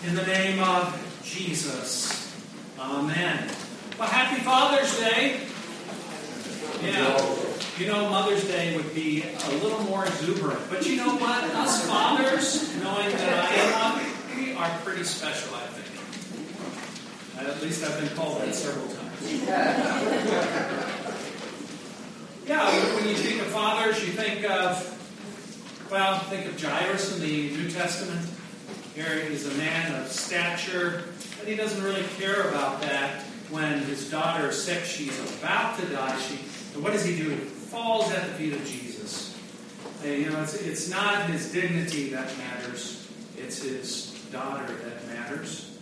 In the name of Jesus. Amen. Well, happy Father's Day. Yeah. You know, Mother's Day would be a little more exuberant. But you know what? Us fathers, knowing that I am one, we are pretty special, I think. At least I've been called that several times. Yeah, when you think of fathers, you think of Jairus in the New Testament. Here he's a man of stature, but he doesn't really care about that. When his daughter is sick, she's about to die. And what does he do? He falls at the feet of Jesus. And, you know, it's not his dignity that matters. It's his daughter that matters.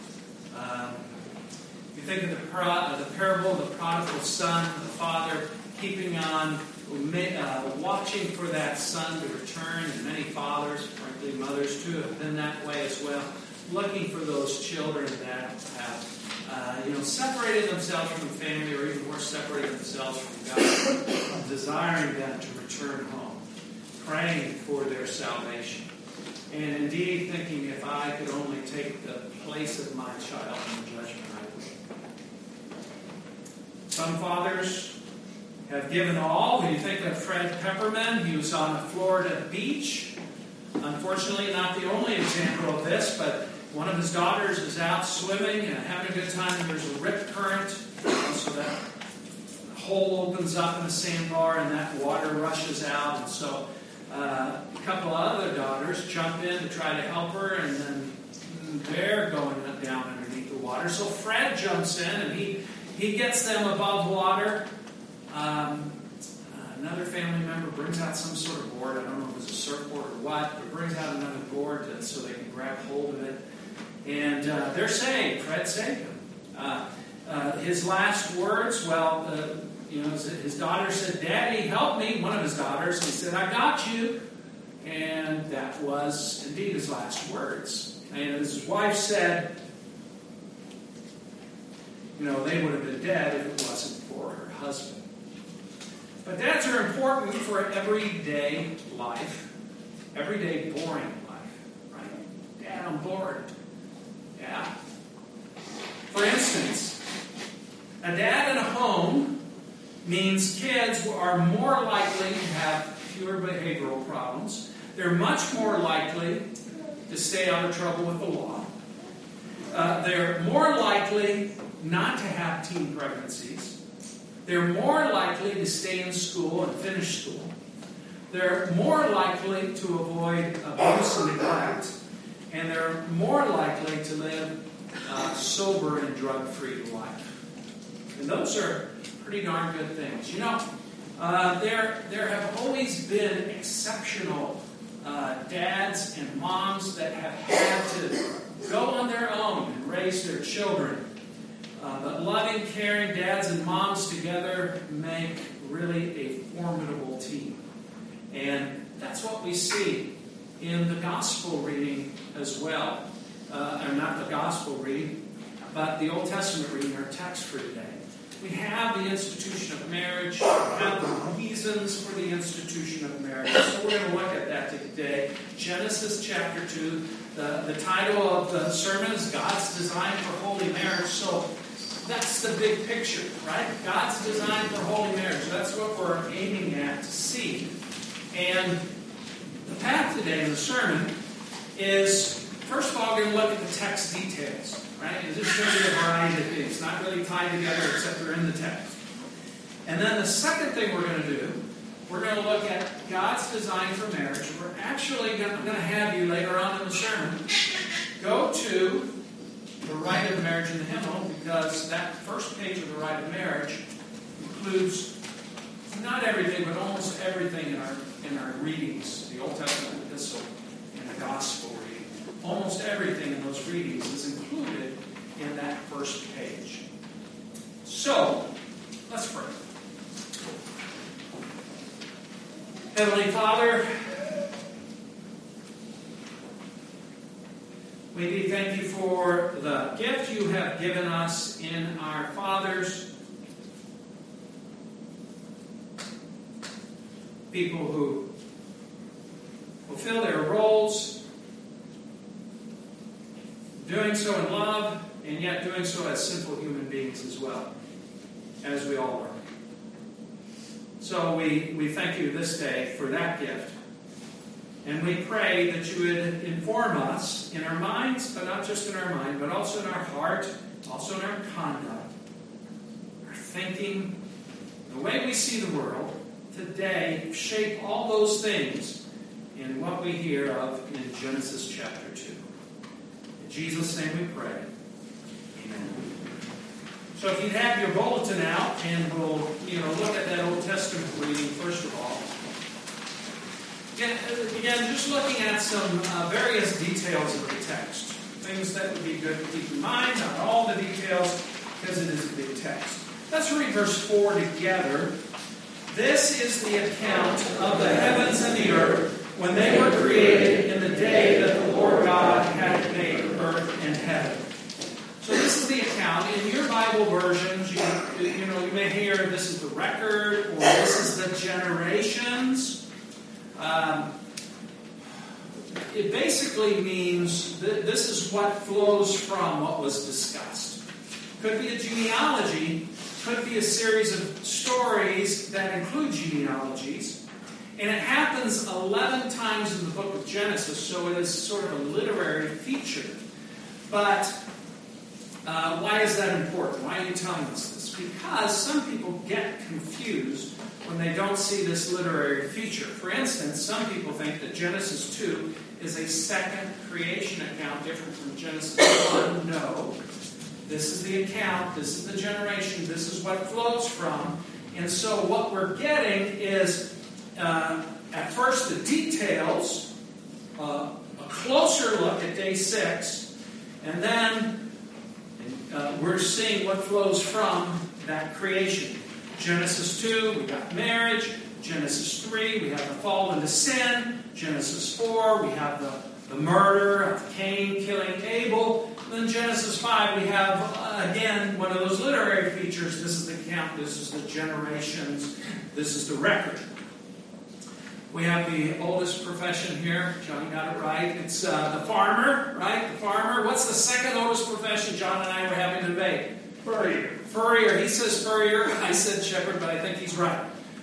You think of the parable of the prodigal son, the father keeping on, watching for that son to return, and many fathers, frankly mothers too, have been that way as well, looking for those children that have separated themselves from family, or even worse, separated themselves from God, desiring them to return home, praying for their salvation, and indeed thinking, if I could only take the place of my child in the judgment, I would. Some fathers have given all. When you think of Fred Pepperman, he was on a Florida beach. Unfortunately, not the only example of this, but one of his daughters is out swimming and having a good time, and there's a rip current, so that hole opens up in the sandbar and that water rushes out. And so a couple of other daughters jump in to try to help her, and then they're going down underneath the water. So Fred jumps in, and he gets them above water. Another family member brings out some sort of board. I don't know if it was a surfboard or what, but brings out another board so they can grab hold of it. And they're saved. Fred saved them. His last words, his daughter said, "Daddy, help me." One of his daughters, he said, "I got you." And that was indeed his last words. And as his wife said, they would have been dead if it wasn't for her husband. But dads are important for everyday life. Everyday boring life. Right? Dad, I'm bored. Yeah. For instance, a dad in a home means kids are more likely to have fewer behavioral problems. They're much more likely to stay out of trouble with the law. They're more likely not to have teen pregnancies. They're more likely to stay in school and finish school. They're more likely to avoid abuse and neglect. And they're more likely to live sober and drug-free life. And those are pretty darn good things. There have always been exceptional dads and moms that have had to go on their own and raise their children. But loving, caring dads and moms together make really a formidable team. And that's what we see in the gospel reading as well. Or not the gospel reading, but the Old Testament reading, our text for today. We have the institution of marriage. We have the reasons for the institution of marriage. So we're going to look at that today. Genesis chapter 2. The title of the sermon is God's Design for Holy Marriage. So that's the big picture, right? God's design for holy marriage. That's what we're aiming at to see. And the path today in the sermon is, first of all, we're going to look at the text details, right? It's just going to be a variety of things, not really tied together except they're in the text. And then the second thing we're going to do, we're going to look at God's design for marriage. We're actually going to have you later on in the sermon go to the Rite of Marriage in the hymnal, because that first page of the Rite of Marriage includes not everything, but almost everything in our readings, the Old Testament epistle and the gospel reading. Almost everything in those readings is included in that first page. So, let's pray. Heavenly Father, we do thank you for the gift you have given us in our fathers, people who fulfill their roles doing so in love, and yet doing so as sinful human beings as well, as we all are. So we thank you this day for that gift. And we pray that you would inform us in our minds, but not just in our mind, but also in our heart, also in our conduct, our thinking, the way we see the world today. Shape all those things in what we hear of in Genesis chapter 2. In Jesus' name we pray. Amen. So if you'd have your bulletin out, and we'll look at that Old Testament reading first of all. Again, just looking at some various details of the text. Things that would be good to keep in mind, not all the details, because it is a big text. Let's read verse 4 together. This is the account of the heavens and the earth when they were created in the day that the Lord God had made earth and heaven. So this is the account. In your Bible versions, you may hear this is the record, or this is the generations. It basically means that this is what flows from what was discussed. Could be a genealogy, could be a series of stories that include genealogies. And it happens 11 times in the book of Genesis, so it is sort of a literary feature. But why is that important? Why are you telling us this? Because some people get confused when they don't see this literary feature. For instance, some people think that Genesis 2 is a second creation account different from Genesis 1. No. This is the account, this is the generation, this is what it flows from. And so what we're getting is, at first, the details, a closer look at day 6, and then we're seeing what flows from that creation. Genesis 2, we got marriage. Genesis 3, we have the fall into sin. Genesis 4, we have the murder of Cain killing Abel. And then Genesis 5, we have, again, one of those literary features. This is the account, this is the generations, this is the record. We have the oldest profession here. John got it right. It's the farmer, right? The farmer. What's the second oldest profession? John and I were having a debate. Furrier. Furrier. He says furrier. I said shepherd, but I think he's right.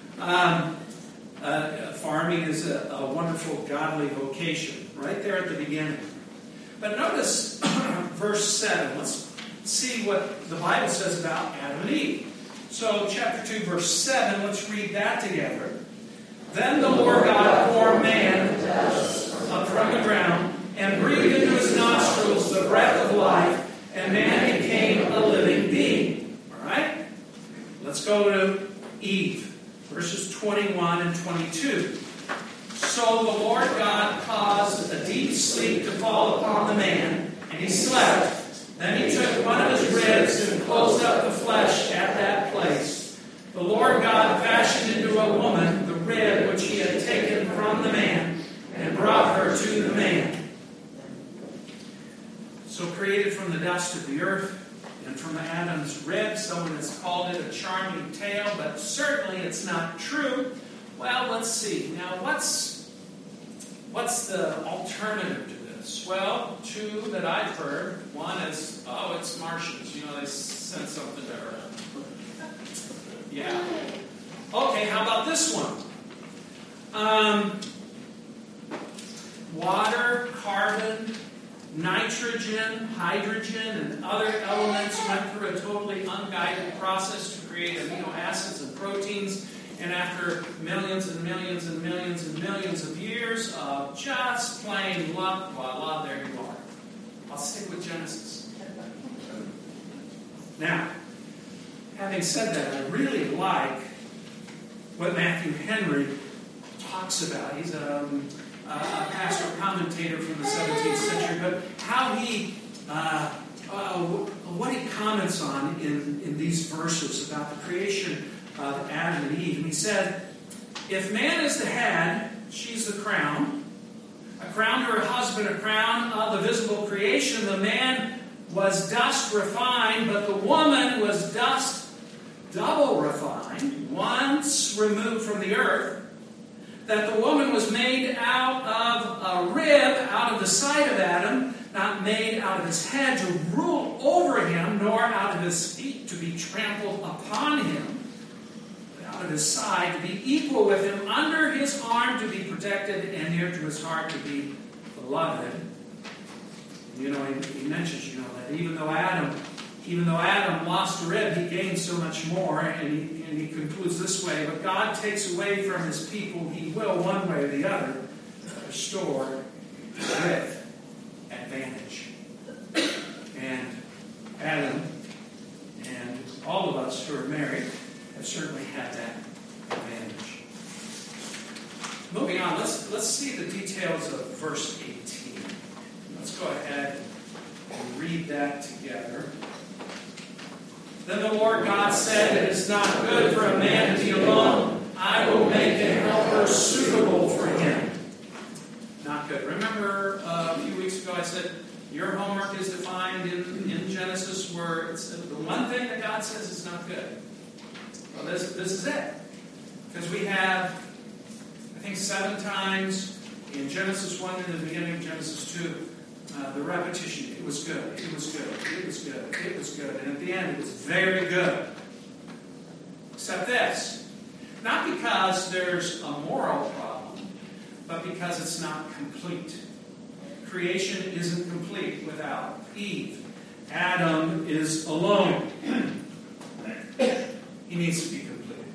Farming is a wonderful godly vocation, right there at the beginning. But notice verse 7. Let's see what the Bible says about Adam and Eve. So chapter 2, verse 7, let's read that together. Then the Lord God formed man up from the ground and breathed into his nostrils the breath of life, and man became a living being. All right? Let's go to Eve, verses 21 and 22. So the Lord God caused a deep sleep to fall upon the man, and he slept. Then he took one of his ribs and closed up the flesh at that place. The Lord God fashioned into a woman the rib which he had taken from the man, and brought her to the man. So created from the dust of the earth, and from Adam's rib, someone has called it a charming tale, but certainly it's not true. Well, let's see. Now, what's the alternative to this? Well, two that I've heard. One is, it's Martians. They sent something to Earth. Yeah. Okay, how about this one? Water, carbon, nitrogen, hydrogen, and other elements went through a totally unguided process to create amino acids and proteins. And after millions and millions and millions and millions of years of just plain luck, voila, there you are. I'll stick with Genesis. Now, having said that, I really like what Matthew Henry talks about. He's a pastor commentator from the 17th century, but how he, what he comments on in these verses about the creation of Adam and Eve. And he said, if man is the head, she's the crown. A crown to her husband, a crown of the visible creation. The man was dust refined, but the woman was dust double refined, once removed from the earth. That the woman was made out of a rib, out of the side of Adam. not made out of his head to rule over him, nor out of his feet to be trampled upon him, but out of his side to be equal with him, under his arm to be protected, and near to his heart to be beloved. He mentions, that even though Adam lost a rib, he gained so much more, and he concludes this way: but God takes away from his people, he will, one way or the other, restore with advantage. And Adam and all of us who are married have certainly had that advantage. Moving on, let's see the details of verse 18. Let's go ahead and read that together. Then the Lord God said, "It is not good for a man to be alone. I will make a helper suitable for him." Not good. Remember a few weeks ago I said your homework is defined in Genesis where it's the one thing that God says is not good. Well, this is it. Because we have, I think, 7 times in Genesis 1 and in the beginning of Genesis 2, the repetition: it was good, it was good, it was good, it was good. And at the end, it was very good. Except this. Not because there's a moral problem, but because it's not complete. Creation isn't complete without Eve. Adam is alone. He needs to be completed.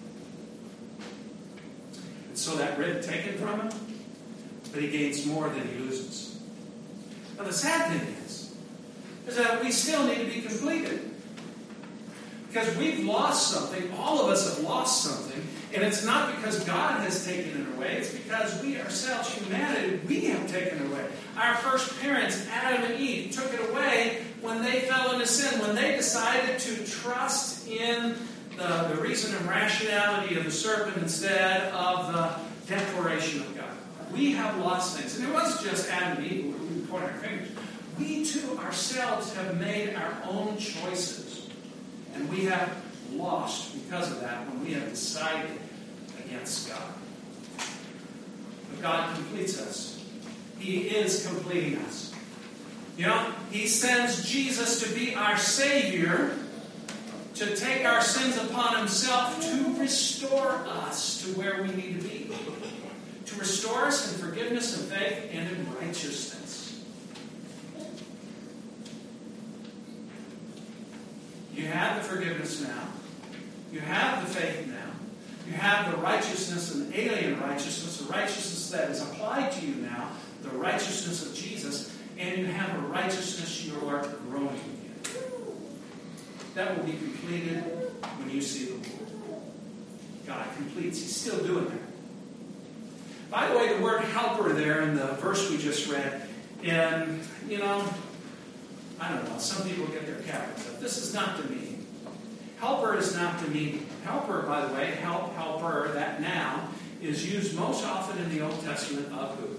And so that rib taken from him, but he gains more than he loses. Now the sad thing is that we still need to be completed. Because we've lost something, all of us have lost something, and it's not because God has taken it away, it's because we ourselves, humanity, we have taken it away. Our first parents, Adam and Eve, took it away when they fell into sin, when they decided to trust in the reason and rationality of the serpent instead of the declaration of God. We have lost things. And it wasn't just Adam and Eve who we point our fingers. We too ourselves have made our own choices. And we have lost because of that when we have decided against God. But God completes us. He is completing us. He sends Jesus to be our Savior, to take our sins upon himself, to restore us to where we need to be. To restore us in forgiveness and faith and in righteousness. You have the forgiveness now. You have the faith now. You have the righteousness and alien righteousness, the righteousness that is applied to you now, the righteousness of Jesus, and you have a righteousness you are growing in. That will be completed when you see the Lord. God completes. He's still doing that. By the way, the word helper there in the verse we just read, and, I don't know, some people get their capitals up. This is not demeaning. Helper is not demeaning. Helper, by the way, helper, that noun, is used most often in the Old Testament of who?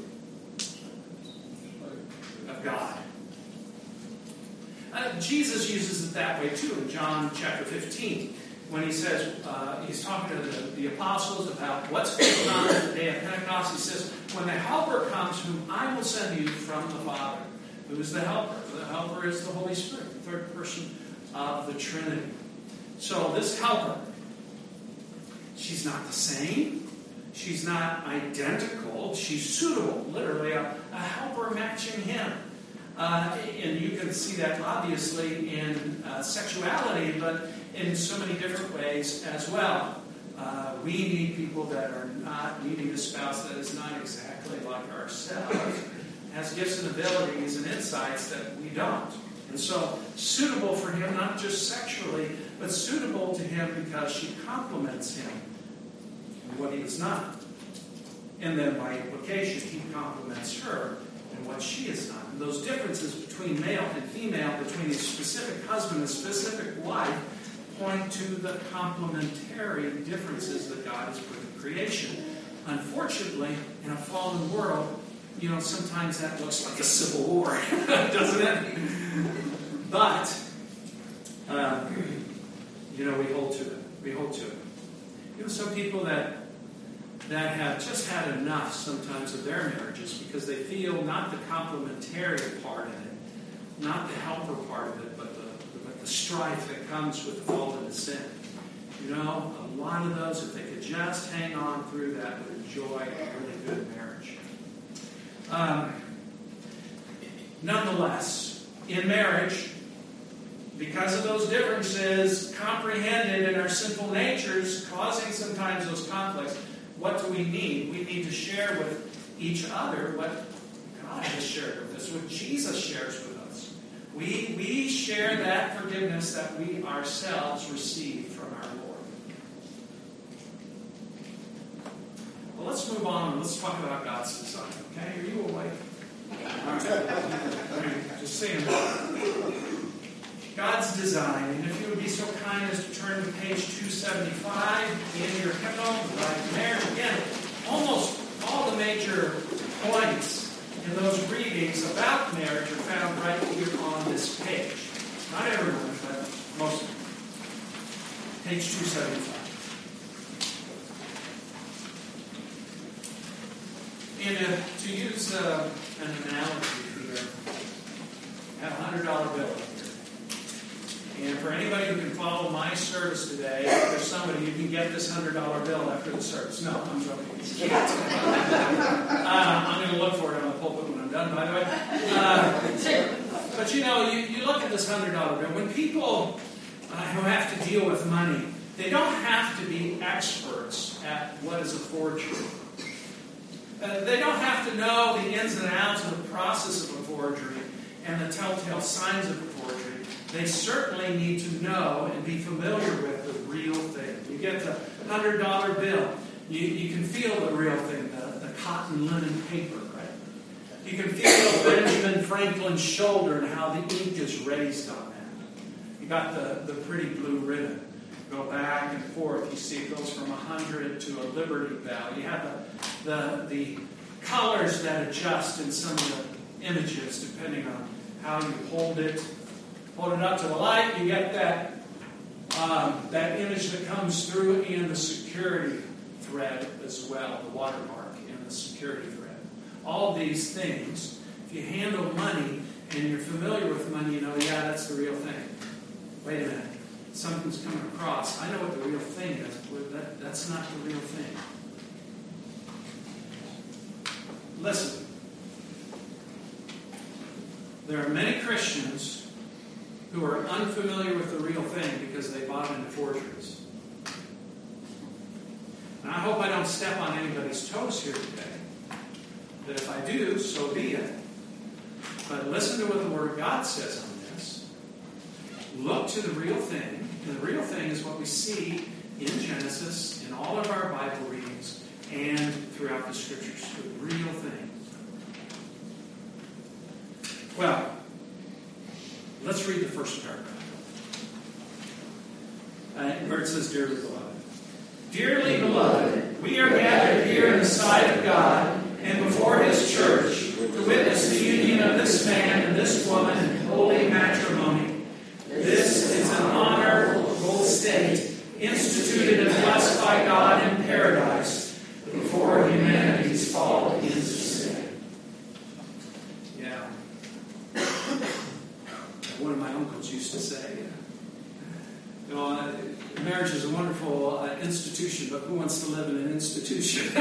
Of God. Jesus uses it that way too in John chapter 15. When he says, he's talking to the apostles about what's going on at the day of Pentecost. He says, when the Helper comes, whom I will send you from the Father. Who is the Helper? The Helper is the Holy Spirit, the third person of the Trinity. So this Helper, she's not the same. She's not identical. She's suitable, literally a helper matching him. And you can see that obviously in sexuality, but in so many different ways as well. We need people that are not needing a spouse that is not exactly like ourselves, has gifts and abilities and insights that we don't. And so, suitable for him, not just sexually, but suitable to him because she complements him in what he is not. And then by implication, he complements her in what she is not. And those differences between male and female, between a specific husband and a specific wife, point to the complementary differences that God has put in creation. Unfortunately, in a fallen world, sometimes that looks like a civil war, doesn't it? But, we hold to it. We hold to it. Some people that that have just had enough sometimes of their marriages because they feel not the complementary part of it, not the helper part of it, but the strife that comes with the fall into sin. You know, a lot of those, if they could just hang on through that, would enjoy a really good marriage. Nonetheless, in marriage, because of those differences comprehended in our sinful natures, causing sometimes those conflicts, what do we need? We need to share with each other what God has shared with us, what Jesus shares with us. We share that forgiveness that we ourselves receive from our Lord. Well, let's move on and let's talk about God's design. Okay, are you awake? All right. Just saying. God's design. And if you would be so kind as to turn to page 275 in your hymnal, right there. Again, almost all the major points in those readings about marriage are found right here on this page. Not everyone, but most of them. Page 275. And to use an analogy here, I have a $100 bill. And for anybody who can follow my service today, if there's somebody you can get this $100 bill after the service. No, I'm joking. I'm going to look for it on the pulpit when I'm done, by the way. But you know, you look at this $100 bill. When people who have to deal with money, they don't have to be experts at what is a forgery. They don't have to know the ins and outs of the process of a forgery and the telltale signs of a forgery. They certainly need to know and be familiar with the real thing. You get the $100 bill. You can feel the real thing, the cotton linen paper, right? You can feel Benjamin Franklin's shoulder and how the ink is raised on that. You got the pretty blue ribbon. Go back and forth. You see it goes from 100 to a Liberty Bell. You have the colors that adjust in some of the images depending on how you hold it. Hold it up to the light, you get that image that comes through in the security thread as well, the watermark in the security thread. All of these things, if you handle money and you're familiar with money, you know, yeah, that's the real thing. Wait a minute, something's coming across. I know what the real thing is, but that's not the real thing. Listen, there are many Christians who are unfamiliar with the real thing because they bought into forgeries. And I hope I don't step on anybody's toes here today. But if I do, so be it. But listen to what the Word of God says on this. Look to the real thing. And the real thing is what we see in Genesis, in all of our Bible readings, and throughout the Scriptures. The real thing. Well, let's read the first paragraph. Where it says, Dearly beloved. Dearly beloved, we are gathered here in the sight of God and before His church to witness the union of this man and this woman in holy matrimony. This is an honorable state instituted and blessed by God in paradise before humanity's fall into sin. Yeah. One of my uncles used to say, you know, marriage is a wonderful institution, but who wants to live in an institution?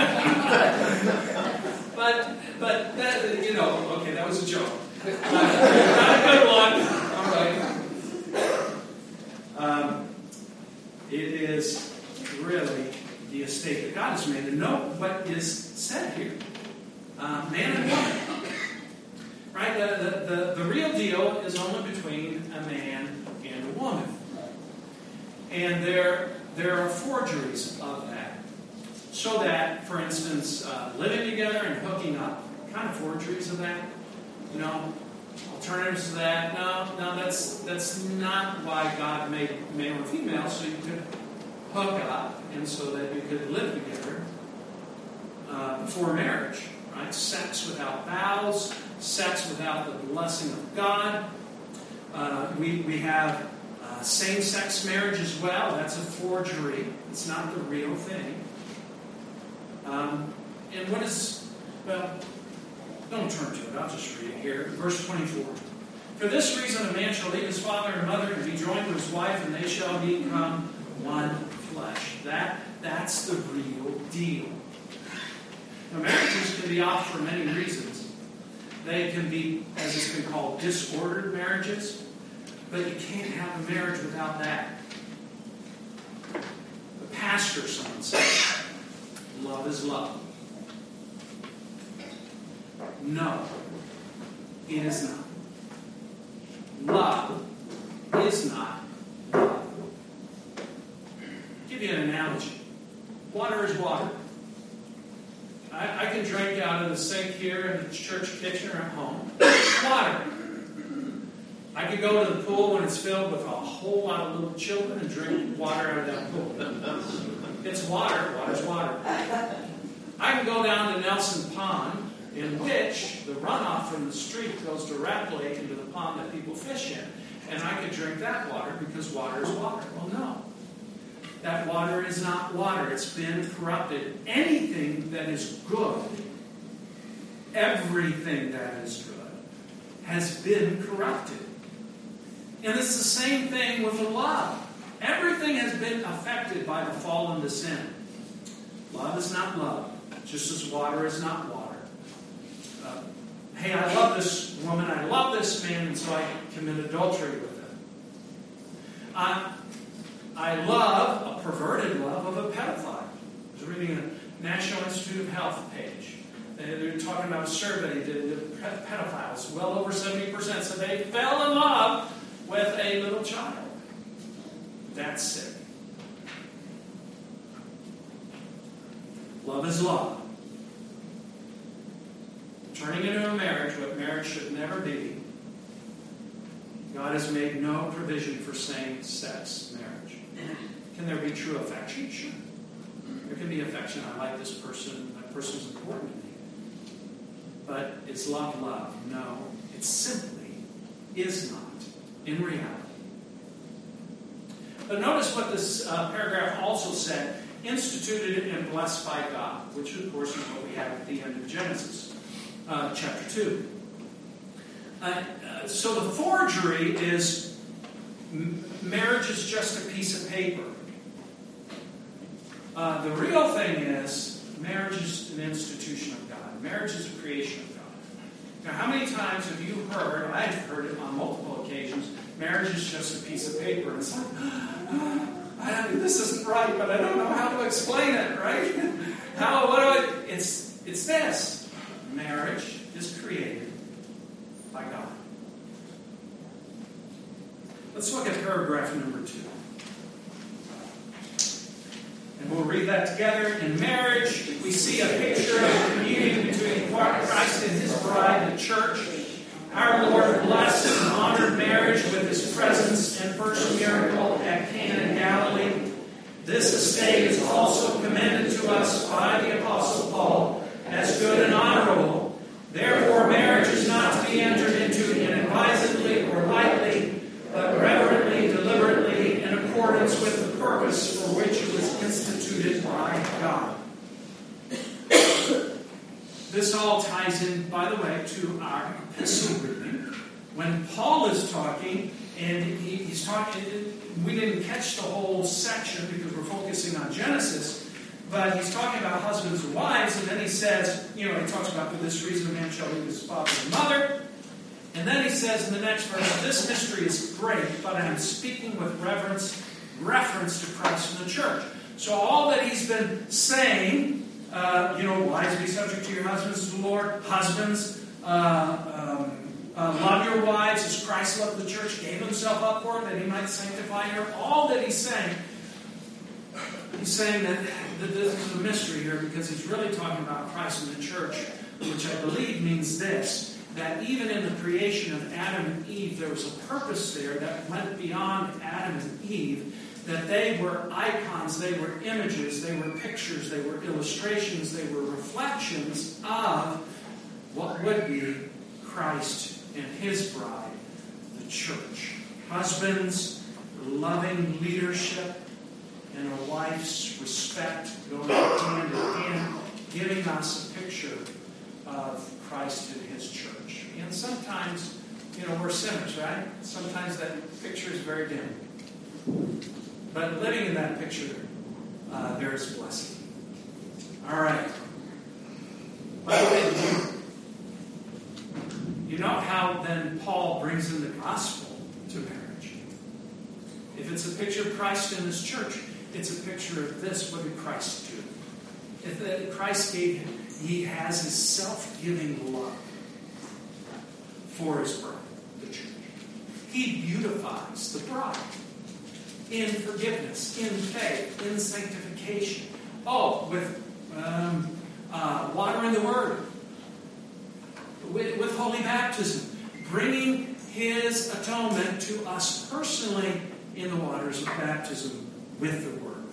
but that, you know, okay, that was a joke. Not a good one. All right. It is really the estate that God has made. And note what is said here. Man and woman. Right? The real deal is only between a man and a woman. And there are forgeries of that. So that, for instance, living together and hooking up, what kind of forgeries of that? You know, alternatives to that? No, that's not why God made male and female, so you could hook up and so that you could live together before marriage. Right? Sex without vows, sex without the blessing of God. We have same-sex marriage as well. That's a forgery. It's not the real thing. And what is, well, don't turn to it. I'll just read it here. Verse 24. For this reason, a man shall leave his father and mother and be joined to his wife, and they shall become one flesh. That's the real deal. Now, marriages can be off for many reasons. They can be, as it's been called, disordered marriages. But you can't have a marriage without that. The pastor, someone said, love is love. No, it is not. Love is not love. I'll give you an analogy. Water is water. I can drink out of the sink here in the church kitchen or at home. Water. I could go to the pool when it's filled with a whole lot of little children and drink water out of that pool. It's water. Water's water. I can go down to Nelson Pond, in which the runoff from the street goes directly into the pond that people fish in. And I could drink that water because water is water. Well, no. That water is not water. It's been corrupted. Anything that is good, everything that is good, has been corrupted. And it's the same thing with love. Everything has been affected by the fall into sin. Love is not love, just as water is not water. Hey, I love this woman, I love this man, and so I commit adultery with them. I love a perverted love of a pedophile. I was reading a National Institute of Health page. They're talking about a survey, the pedophiles, well over 70% said they fell in love with a little child. That's sick. Love is love. Turning into a marriage, what marriage should never be, God has made no provision for same-sex marriage. Can there be true affection? Sure. There can be affection. I like this person. That person is important to me. But is love love? No. It simply is not in reality. But notice what this paragraph also said, instituted and blessed by God, which of course is what we have at the end of Genesis. Chapter 2. So the forgery is marriage is just a piece of paper. The real thing is marriage is an institution of God. Marriage is a creation of God. Now, how many times have you heard, I've heard it on multiple occasions, marriage is just a piece of paper. And it's like, this isn't right, but I don't know how to explain it, right? It's this. Marriage is created by God. Let's look at paragraph number 2. And we'll read that together. In marriage, we see a picture of the communion between Christ and His bride, the church. Our Lord blessed and honored marriage with His presence and first miracle at Cana in Galilee. This estate is also commended to us by the Apostle Paul as good and honorable. Therefore, marriage is not to be entered into inadvisedly or lightly, but reverently, deliberately, in accordance with the purpose for which it was instituted by God. This all ties in, by the way, to our epistle reading. When Paul is talking, and he's talking, we didn't catch the whole section because we're focusing on Genesis, but he's talking about husbands and wives, and then he says, he talks about for this reason a man shall leave his father and mother. And then he says in the next verse, this mystery is great, but I am speaking with reference to Christ and the church. So all that he's been saying, wives, be subject to your husbands as the Lord. Husbands, love your wives as Christ loved the church, gave himself up for it, that he might sanctify her. All that he's saying that this is a mystery here because he's really talking about Christ and the church, which I believe means this, that even in the creation of Adam and Eve, there was a purpose there that went beyond Adam and Eve, that they were icons, they were images, they were pictures, they were illustrations, they were reflections of what would be Christ and His bride, the church. Husbands, loving leadership, and a wife's respect going hand in hand giving us a picture of Christ and His church. And sometimes, we're sinners, right? Sometimes that picture is very dim. But living in that picture, there is blessing. All right. By the way, you know how then Paul brings in the gospel to marriage? If it's a picture of Christ and His church, it's a picture of this. What did Christ do? If Christ gave Him, He has His self-giving love for His bride, the church. He beautifies the bride in forgiveness, in faith, in sanctification. Oh, with water in the Word, with holy baptism, bringing His atonement to us personally in the waters of baptism with the Word.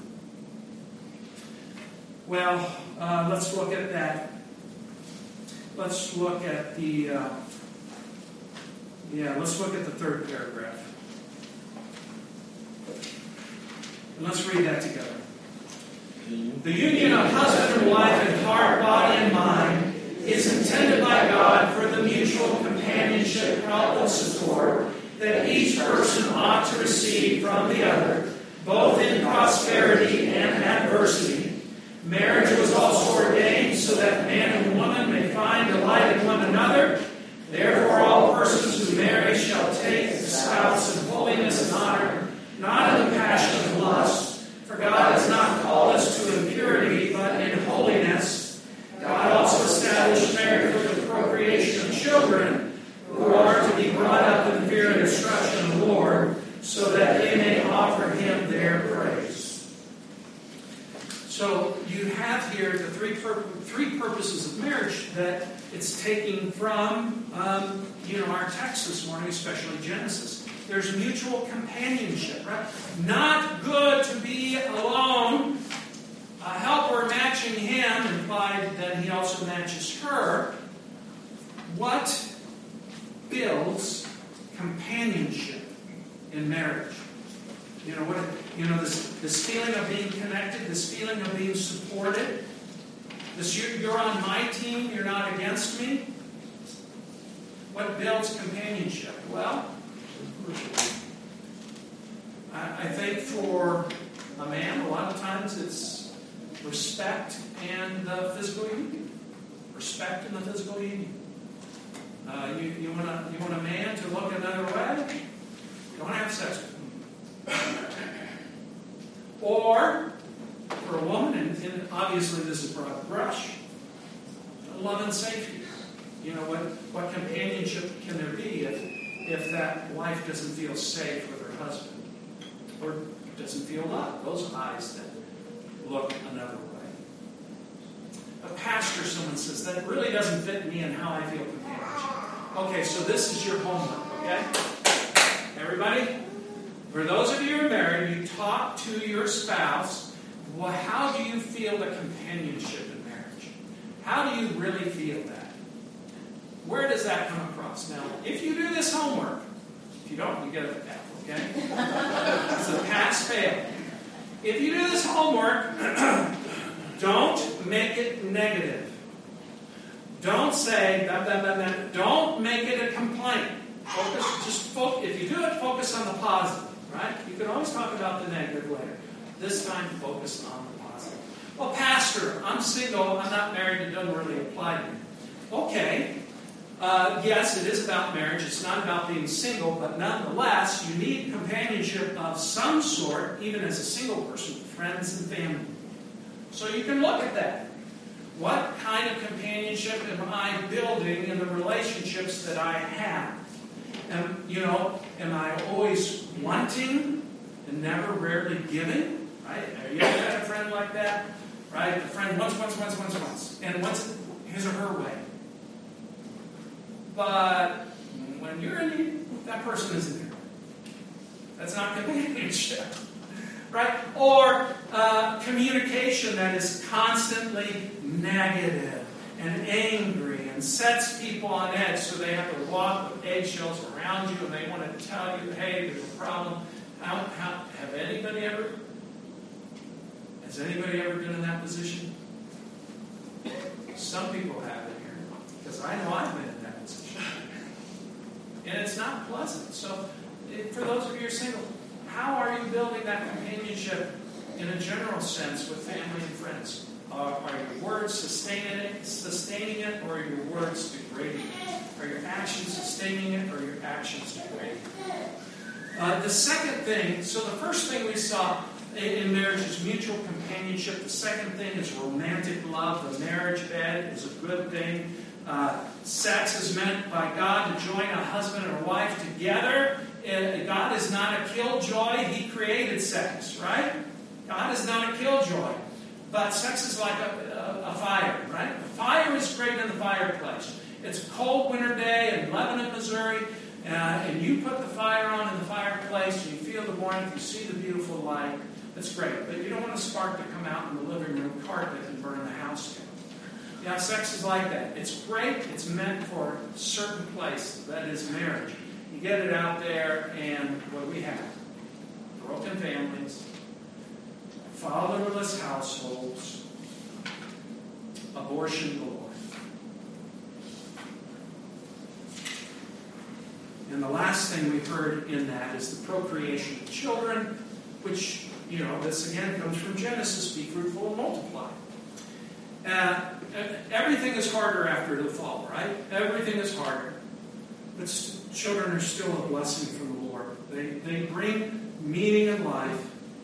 Well, let's look at that. Let's look at the third paragraph. And let's read that together. The union of husband and wife in heart, body, and mind is intended by God for the mutual companionship, help, and support that each person ought to receive from the other, both in prosperity and adversity. Marriage was also ordained so that man and woman may find delight in one another. Therefore, all persons who marry shall take the spouse in holiness and honor, not in the passion of lust. For God has not called us to impurity, but in holiness. God also established marriage for the procreation of children, who are to be brought up in fear and instruction of the Lord, so that they may offer Him their praise. So you have here the three purposes of marriage that it's taking from our text this morning, especially Genesis. There's mutual companionship, right? Not good to be alone. A helper matching him implied that he also matches her. What builds companionship in marriage? This feeling of being connected, this feeling of being supported. You're on my team, you're not against me. What builds companionship? Well, I think for a man, a lot of times it's respect and the physical union. Respect and the physical union. You want a man to look another way? Don't have sex with him. Or for a woman, and obviously this is broad brush, love and safety. What companionship can there be if that wife doesn't feel safe with her husband, or doesn't feel loved? Those eyes that look another way. A pastor, someone says, that really doesn't fit me and how I feel companionship. Okay, so this is your homework, okay? Everybody? For those of you who are married, you talk to your spouse. Well, how do you feel the companionship in marriage? How do you really feel that? Where does that come across? Now, if you do this homework, if you don't, you get a F, okay? It's a pass-fail. If you do this homework, don't make it negative. Don't say, don't make it a complaint. If you do it, focus on the positive, right? You can always talk about the negative later. This time, focus on the positive. Well, Pastor, I'm single, I'm not married, it doesn't really apply to me. Okay. Yes, it is about marriage. It's not about being single, but nonetheless, you need companionship of some sort, even as a single person, friends and family. So you can look at that. What kind of companionship am I building in the relationships that I have? Am I always wanting and never rarely giving? Right? Have you ever had a friend like that? Right? The friend wants. And wants his or her way. But when you're in need, that person isn't there. That's not companionship. Right? Or communication that is constantly negative and angry and sets people on edge so they have to walk with eggshells around you and they want to tell you, hey, there's a problem. Has anybody ever been in that position? Some people have it here, because I know I've been in that position. And it's not pleasant. So, for those of you who are single, how are you building that companionship in a general sense with family and friends? Are your words sustaining it, or are your words degrading it? Are your actions sustaining it, or are your actions degrading it? The second thing, so the first thing we saw in marriage is mutual companionship. The second thing is romantic love. The marriage bed is a good thing. Sex is meant by God to join a husband and a wife together. God is not a killjoy. He created sex, right? God is not a killjoy. But sex is like a fire, right? The fire is great in the fireplace. It's a cold winter day in Lebanon, Missouri, and you put the fire on in the fireplace, and you feel the warmth, you see the beautiful light. That's great. But you don't want a spark to come out in the living room carpet and burn the house down. Yeah, sex is like that. It's great. It's meant for a certain place. That is marriage. You get it out there, and what do we have? Broken families, fatherless households, abortion galore. And the last thing we heard in that is the procreation of children, which, this again comes from Genesis, be fruitful and multiply. Everything is harder after the fall, right? Everything is harder. But children are still a blessing from the Lord. They bring meaning in life.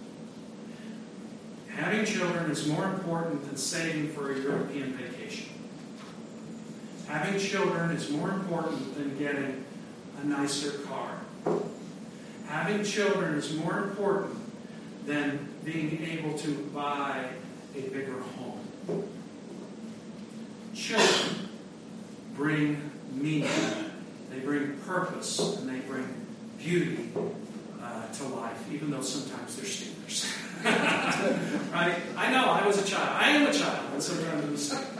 Having children is more important than saving for a European vacation. Having children is more important than getting a nicer car. Having children is more important than being able to buy a bigger home. Children bring meaning, they bring purpose, and they bring beauty to life, even though sometimes they're stinkers. Right? I know, I was a child. I am a child, and sometimes I'm a stinker.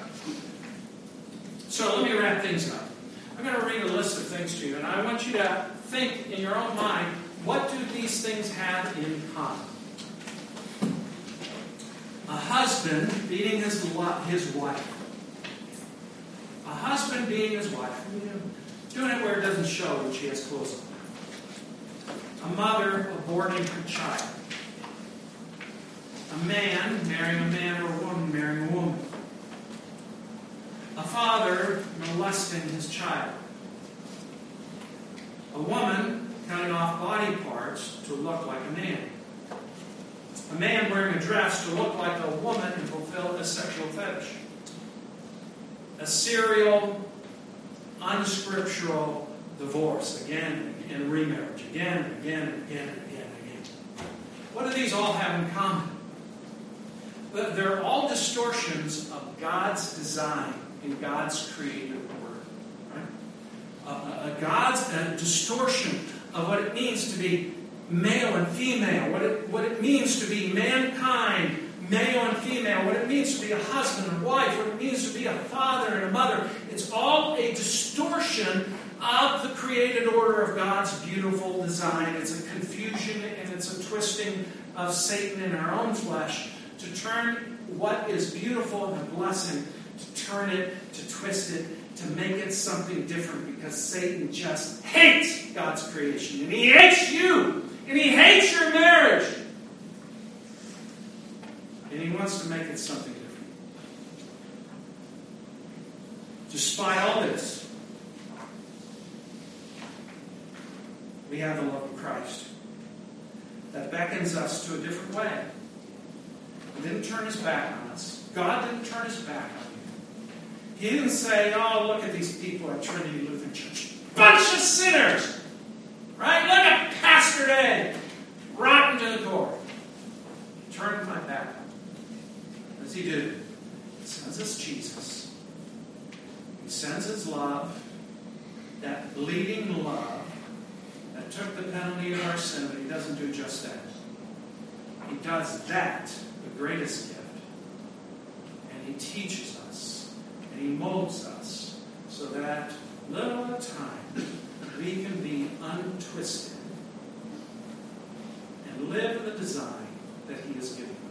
So let me wrap things up. I'm going to read a list of things to you, and I want you to think in your own mind, what do these things have in common? A husband beating his wife. A husband beating his wife. Doing it where it doesn't show when she has clothes on. A mother aborting her child. A man marrying a man, or a woman marrying a woman. A father molesting his child. A woman cutting off body parts to look like a man. A man wearing a dress to look like a woman and fulfill a sexual fetish. A serial, unscriptural divorce, again and remarriage, again and again and again and again and again. What do these all have in common? They're all distortions of God's design in God's created order. Right? God's distortion of what it means to be male and female, what it means to be mankind, male and female, what it means to be a husband and wife, what it means to be a father and a mother. It's all a distortion of the created order of God's beautiful design. It's a confusion and it's a twisting of Satan in our own flesh to turn what is beautiful and a blessing, to turn it, to twist it, to make it something different, because Satan just hates God's creation. And he hates you. And he hates your marriage. And he wants to make it something different. Despite all this, we have the love of Christ that beckons us to a different way. He didn't turn his back on us. God didn't turn his back on you. He didn't say, oh, look at these people at Trinity Lutheran Church. Bunch of sinners! Right? Look at Pastor Ed. Rotten to the core. He turned my back on him. What does he do? He sends us Jesus. He sends his love, that bleeding love, that took the penalty of our sin, but he doesn't do just that. He does that, the greatest gift, and he teaches us, and he molds us, so that little at a time we can be untwisted and live in the design that he has given